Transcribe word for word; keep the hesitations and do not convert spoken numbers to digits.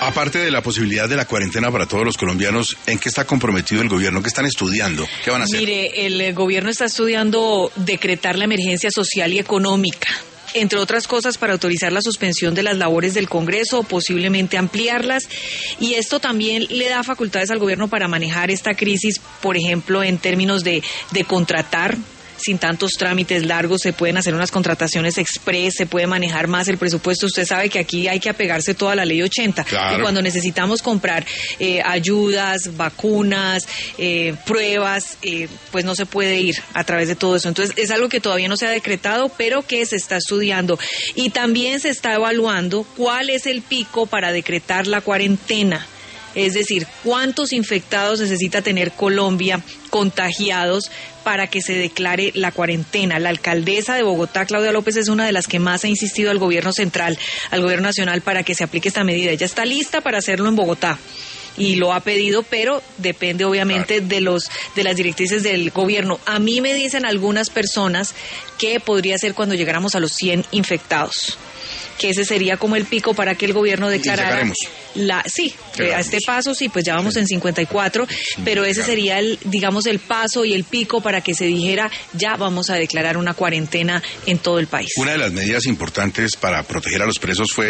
Aparte de la posibilidad de la cuarentena para todos los colombianos, ¿en qué está comprometido el gobierno? ¿Qué están estudiando? ¿Qué van a hacer? Mire, el gobierno está estudiando decretar la emergencia social y económica, entre otras cosas para autorizar la suspensión de las labores del Congreso o posiblemente ampliarlas, y esto también le da facultades al gobierno para manejar esta crisis, por ejemplo, en términos de, de contratar sin tantos trámites largos, se pueden hacer unas contrataciones express, se puede manejar más el presupuesto. Usted sabe que aquí hay que apegarse toda la ley ochenta, claro. Y cuando necesitamos comprar eh, ayudas, vacunas, eh, pruebas, eh, pues no se puede ir a través de todo eso. Entonces es algo que todavía no se ha decretado, pero que se está estudiando, y también se está evaluando cuál es el pico para decretar la cuarentena. Es decir, cuántos infectados necesita tener Colombia contagiados para que se declare la cuarentena. La alcaldesa de Bogotá, Claudia López, es una de las que más ha insistido al gobierno central, al gobierno nacional, para que se aplique esta medida. Ella está lista para hacerlo en Bogotá y lo ha pedido, pero depende obviamente de los de las directrices del gobierno. A mí me dicen algunas personas que podría ser cuando llegáramos a los cien infectados, que ese sería como el pico para que el gobierno declarara la sí, eh, a este paso sí, pues ya vamos sí. en cincuenta y cuatro, sí, pero ese claro. sería el, digamos, el paso y el pico para que se dijera ya vamos a declarar una cuarentena en todo el país. Una de las medidas importantes para proteger a los presos fue